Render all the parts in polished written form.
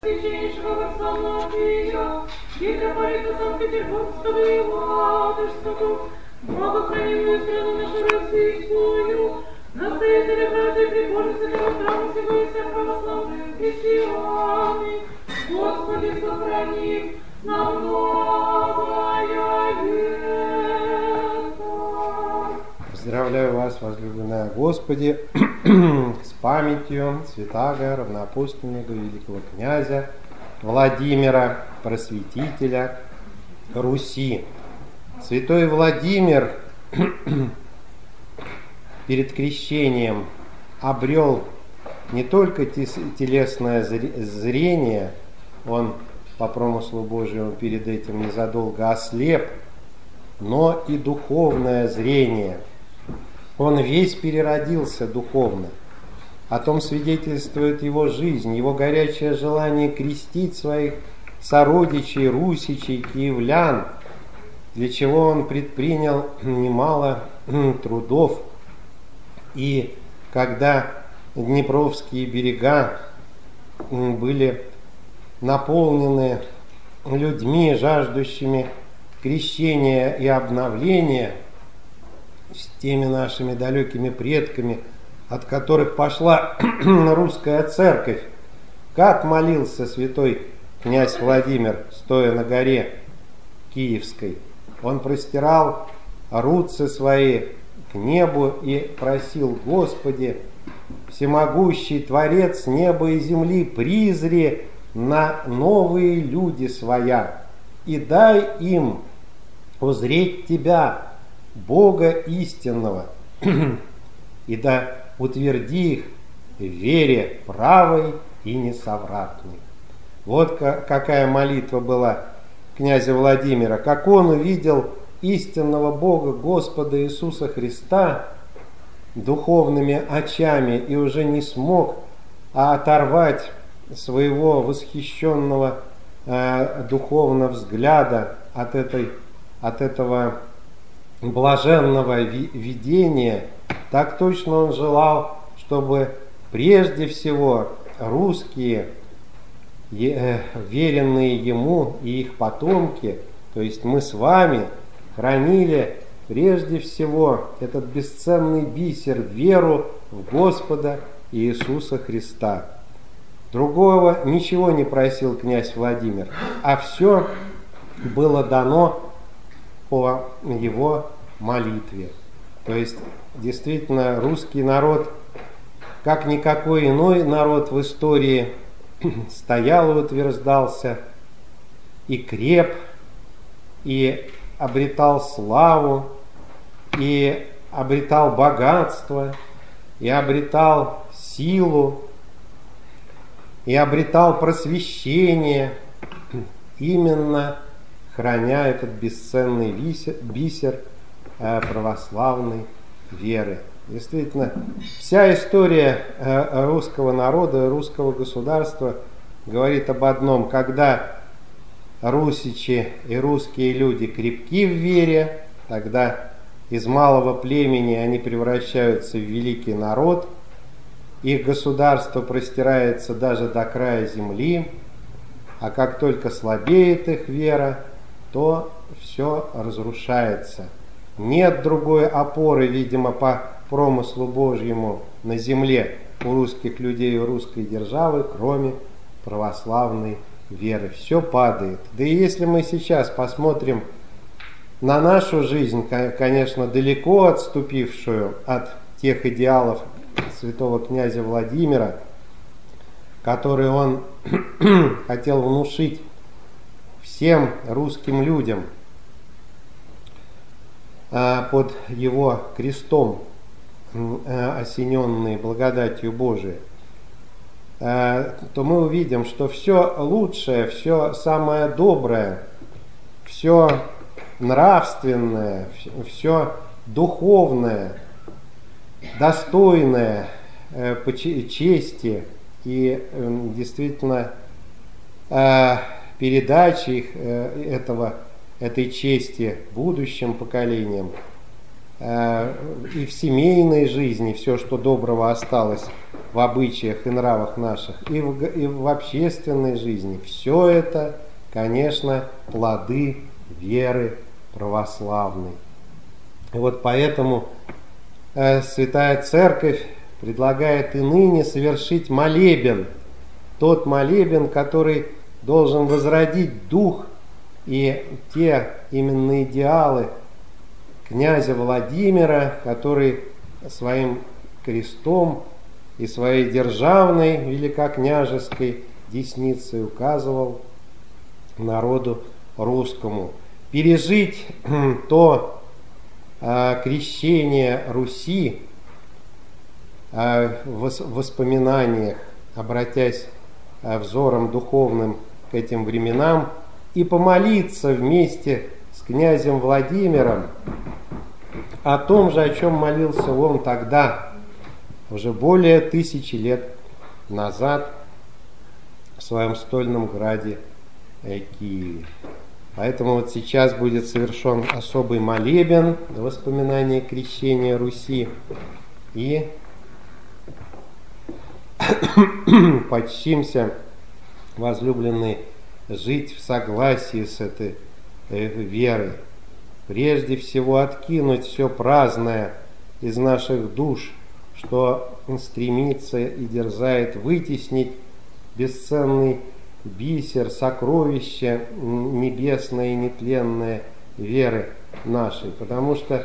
Священнейшего Варсонофия, митрополита Санкт-Петербургского и Ладожского, благохранимую страну нашу российскую, настоятеля братья прихожих святого храма всего и вся православные христиане, Господи, сохрани на многое лето. Поздравляю вас, возлюбленная Господи, с памятью святаго равноапостольного великого князя Владимира, просветителя Руси. Святой Владимир перед крещением обрел не только телесное зрение, он по промыслу Божьему перед этим незадолго ослеп, но и духовное зрение. Он весь переродился духовно. О том свидетельствует его жизнь, его горячее желание крестить своих сородичей, русичей, киевлян, для чего он предпринял немало трудов. И когда Днепровские берега были наполнены людьми, жаждущими крещения и обновления, с теми нашими далекими предками, от которых пошла русская церковь, как молился святой князь Владимир, стоя на горе Киевской. Он простирал руцы свои к небу и просил: Господи, всемогущий Творец неба и земли, призри на новые люди своя и дай им узреть Тебя, Бога истинного, и да утверди их в вере правой и несовратной. Вот какая молитва была князя Владимира, как он увидел истинного Бога, Господа Иисуса Христа, духовными очами и уже не смог оторвать своего восхищенного духовного взгляда от этого блаженного видения. Так точно он желал, чтобы прежде всего русские, веренные ему и их потомки, то есть мы с вами, хранили прежде всего этот бесценный бисер, веру в Господа Иисуса Христа. Другого ничего не просил князь Владимир, а все было дано по его молитве. То есть действительно русский народ, как никакой иной народ в истории, стоял и утверждался, и креп, и обретал славу, и обретал богатство, и обретал силу, и обретал просвещение, именно храня этот бесценный бисер православной веры. Действительно, вся история русского народа, русского государства говорит об одном: когда русичи и русские люди крепки в вере, тогда из малого племени они превращаются в великий народ, их государство простирается даже до края земли, а как только слабеет их вера, то все разрушается. Нет другой опоры, видимо, по промыслу Божьему на земле у русских людей и у русской державы, кроме православной веры. Все падает. Да и если мы сейчас посмотрим на нашу жизнь, конечно, далеко отступившую от тех идеалов святого князя Владимира, которые он хотел внушить всем русским людям под его крестом, осененные благодатью Божией, то мы увидим, что все лучшее, все самое доброе, все нравственное, все духовное, достойное чести и действительно передачи этой чести будущим поколениям, и в семейной жизни все, что доброго осталось в обычаях и нравах наших, и в общественной жизни, все это, конечно, плоды веры православной. И вот поэтому Святая Церковь предлагает и ныне совершить молебен, тот молебен, который должен возродить дух и те именно идеалы князя Владимира, который своим крестом и своей державной великокняжеской десницей указывал народу русскому. Пережить то крещение Руси в воспоминаниях, обратясь взором духовным к этим временам, и помолиться вместе с князем Владимиром о том же, о чем молился он тогда, уже более 1000 лет назад, в своем стольном граде Киеве. Поэтому вот сейчас будет совершен особый молебен в воспоминании крещения Руси, и почтимся, возлюбленные, жить в согласии с этой верой. Прежде всего откинуть все праздное из наших душ, что стремится и дерзает вытеснить бесценный бисер, сокровище небесное и нетленное веры нашей. Потому что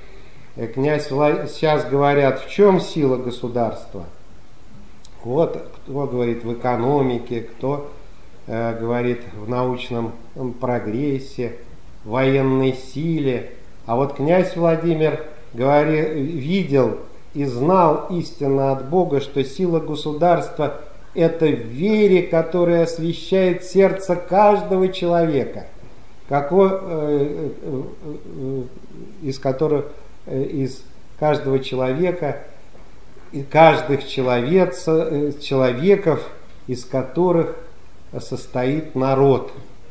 сейчас говорят, в чем сила государства? Вот кто говорит в экономике, кто говорит в научном прогрессе, военной силе. А вот князь Владимир видел и знал истинно от Бога, что сила государства – это в вере, которая освещает сердце каждого человека, из каждого человека и каждых человеков, из которых состоит народ.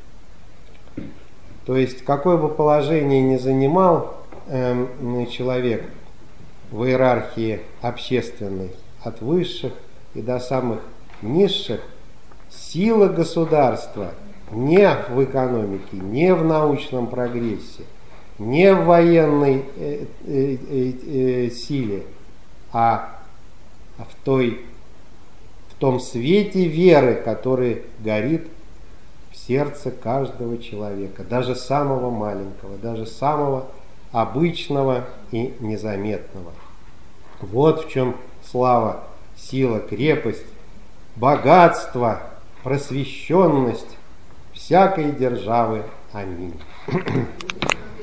То есть, какое бы положение ни занимал человек в иерархии общественной, от высших и до самых низших, сила государства не в экономике, не в научном прогрессе, не в военной силе, а в том свете веры, который горит в сердце каждого человека, даже самого маленького, даже самого обычного и незаметного. Вот в чем слава, сила, крепость, богатство, просвещенность всякой державы. Аминь.